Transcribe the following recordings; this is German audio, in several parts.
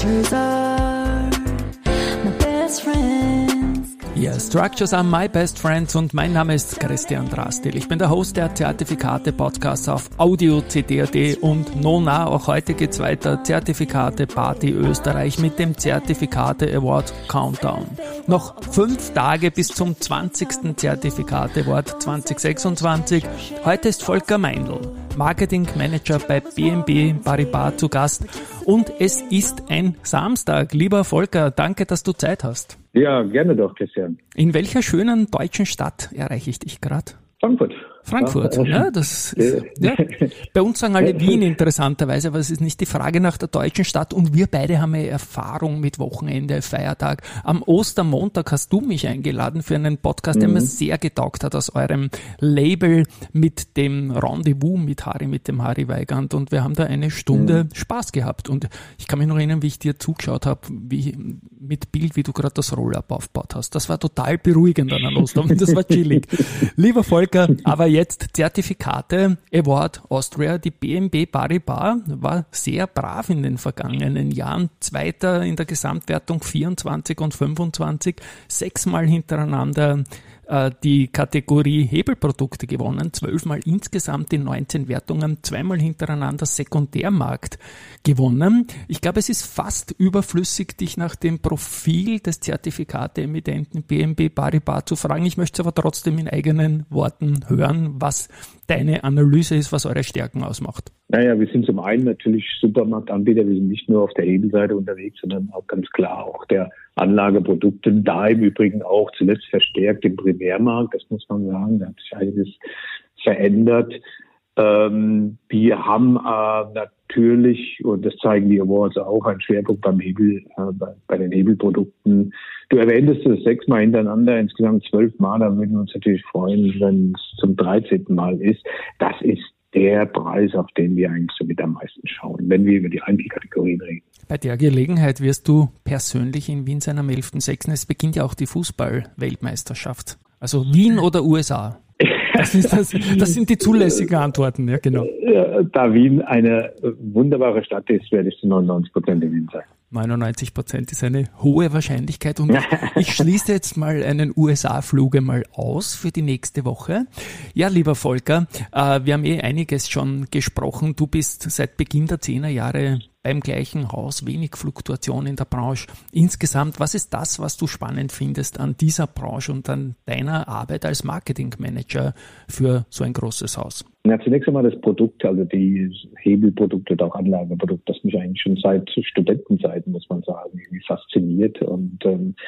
Structures are my best friends. Ja, Structures are my best friends und mein Name ist Christian Drastil. Ich bin der Host der Zertifikate-Podcasts auf Audio CD.at und nona, auch heute geht's weiter. Zertifikate-Party Österreich mit dem Zertifikate Award Countdown. Noch 5 Tage bis zum 20. Zertifikate Award 2026. Heute ist Volker Meindl, Marketing Manager bei BNP Paribas zu Gast und es ist ein Samstag. Lieber Volker, danke, dass du Zeit hast. Ja, gerne doch, Christian. In welcher schönen deutschen Stadt erreiche ich dich gerade? Frankfurt. Ja, das ist, ja. Bei uns sagen alle Wien interessanterweise, aber es ist nicht die Frage nach der deutschen Stadt und wir beide haben ja Erfahrung mit Wochenende, Feiertag. Am Ostermontag hast du mich eingeladen für einen Podcast, der mir sehr getaugt hat aus eurem Label mit dem Rendezvous mit dem Harry Weigand und wir haben da eine Stunde Spaß gehabt und ich kann mich noch erinnern, wie ich dir zugeschaut habe, mit Bild, wie du gerade das Roll-Up aufgebaut hast. Das war total beruhigend an einem Ostern, das war chillig. Lieber Volker, aber jetzt Zertifikate Award Austria. Die BNP Paribas war sehr brav in den vergangenen Jahren. Zweiter in der Gesamtwertung 24 und 25. 6-mal hintereinander die Kategorie Hebelprodukte gewonnen, 12-mal insgesamt in 19 Wertungen, 2-mal hintereinander Sekundärmarkt gewonnen. Ich glaube, es ist fast überflüssig, dich nach dem Profil des Zertifikate-Emittenten BNP Paribas zu fragen. Ich möchte es aber trotzdem in eigenen Worten hören, was deine Analyse ist, was eure Stärken ausmacht. Naja, wir sind zum einen natürlich Supermarktanbieter. Wir sind nicht nur auf der Hebelseite unterwegs, sondern auch ganz klar auch der Anlageprodukte. Da im Übrigen auch zuletzt verstärkt im Primärmarkt. Das muss man sagen. Da hat sich einiges verändert. Wir haben natürlich, und das zeigen die Awards auch, einen Schwerpunkt beim Hebel, bei den Hebelprodukten. Du erwähntest es 6-mal hintereinander, insgesamt 12-mal. Da würden wir uns natürlich freuen, wenn es zum 13. Mal ist. Das ist der Preis, auf den wir eigentlich somit am meisten schauen, wenn wir über die Einzelkategorien reden. Bei der Gelegenheit wirst du persönlich in Wien sein am 11.6. Es beginnt ja auch die Fußball-Weltmeisterschaft. Also Wien oder USA? Das sind die zulässigen Antworten, ja genau. Da Wien eine wunderbare Stadt ist, werde ich zu 99% in Wien sein. 99% ist eine hohe Wahrscheinlichkeit und ich schließe jetzt mal einen USA-Flug mal aus für die nächste Woche. Ja, lieber Volker, wir haben einiges schon gesprochen. Du bist seit Beginn der 10er Jahre beim gleichen Haus, wenig Fluktuation in der Branche. Insgesamt, was ist das, was du spannend findest an dieser Branche und an deiner Arbeit als Marketingmanager für so ein großes Haus? Ja, zunächst einmal das Produkt, also die Hebelprodukte oder auch Anlageprodukte, das mich eigentlich schon seit Studentenzeiten, muss man sagen, irgendwie fasziniert und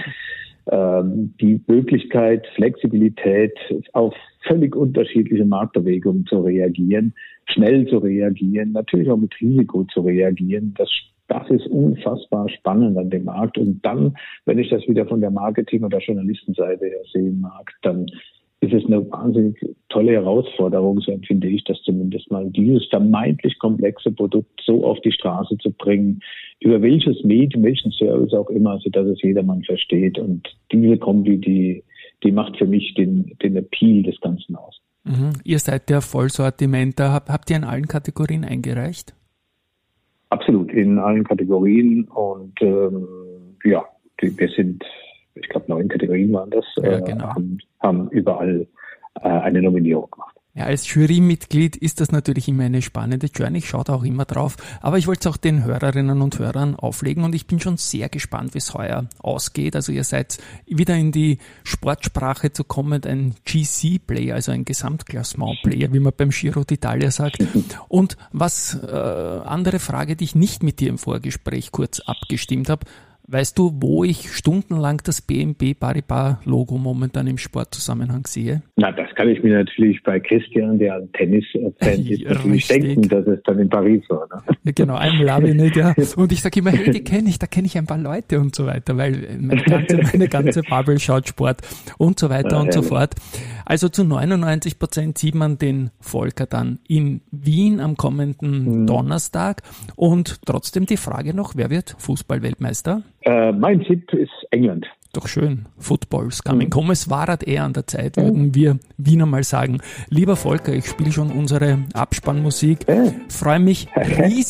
die Möglichkeit, Flexibilität auf völlig unterschiedliche Marktbewegungen zu reagieren, schnell zu reagieren, natürlich auch mit Risiko zu reagieren, das ist unfassbar spannend an dem Markt. Und dann, wenn ich das wieder von der Marketing- oder Journalistenseite her sehen mag, dann ist es eine wahnsinnig tolle Herausforderung, so empfinde ich das zumindest mal, dieses vermeintlich komplexe Produkt so auf die Straße zu bringen, über welches Medium, welchen Service auch immer, sodass es jedermann versteht. Und diese Kombi, die macht für mich den Appeal des Ganzen aus. Mhm. Ihr seid der Vollsortimenter. Habt ihr in allen Kategorien eingereicht? Absolut, in allen Kategorien. Und wir sind, ich glaube 9 Kategorien waren das, ja, genau. haben überall eine Nominierung gemacht. Ja, als Jurymitglied ist das natürlich immer eine spannende Journey. Ich schaue da auch immer drauf. Aber ich wollte es auch den Hörerinnen und Hörern auflegen und ich bin schon sehr gespannt, wie es heuer ausgeht. Also ihr seid wieder in die Sportsprache zu kommen, ein GC-Player, also ein Gesamtklassement-Player, wie man beim Giro d'Italia sagt. Und was andere Frage, die ich nicht mit dir im Vorgespräch kurz abgestimmt habe, weißt du, wo ich stundenlang das BNP Paribas-Logo momentan im Sportzusammenhang sehe? Na, das kann ich mir natürlich bei Christian, der ein Tennis-Fan ist, natürlich denken, dass es dann in Paris war. Ne? Ja, genau, I'm loving it, ja. Und ich sage immer, hey, da kenne ich ein paar Leute und so weiter, weil meine ganze Bubble schaut Sport und so weiter und so fort. Also zu 99% sieht man den Volker dann in Wien am kommenden Donnerstag. Und trotzdem die Frage noch, wer wird Fußball-Weltmeister? Mein Tipp ist England. Doch schön. Football's coming. Komm, es war halt eher an der Zeit, würden wir Wiener mal sagen. Lieber Volker, ich spiele schon unsere Abspannmusik. Freue mich riesig,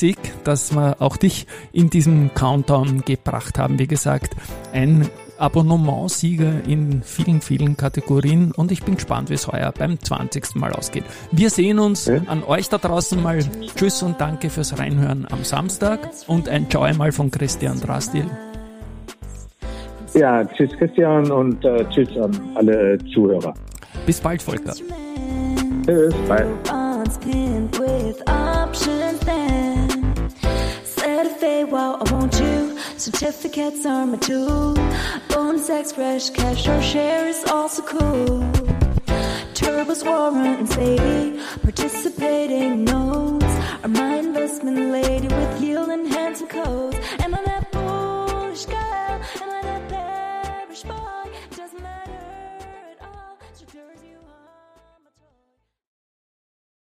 dass wir auch dich in diesem Countdown gebracht haben. Wie gesagt, ein Abonnementsieger in vielen, vielen Kategorien und ich bin gespannt, wie es heuer beim 20. Mal ausgeht. Wir sehen uns an euch da draußen mal. Tschüss und danke fürs Reinhören am Samstag und ein Ciao mal von Christian Drastil. Ja, tschüss Christian und tschüss an alle Zuhörer. Bis bald, Volker. Tschüss, bye. Well, I want you. Certificates are my tool. Bonus X, fresh cash, or share is also cool. Turbos, warrant, and Sadie. Participating notes are my investment lady with yield and handsome code.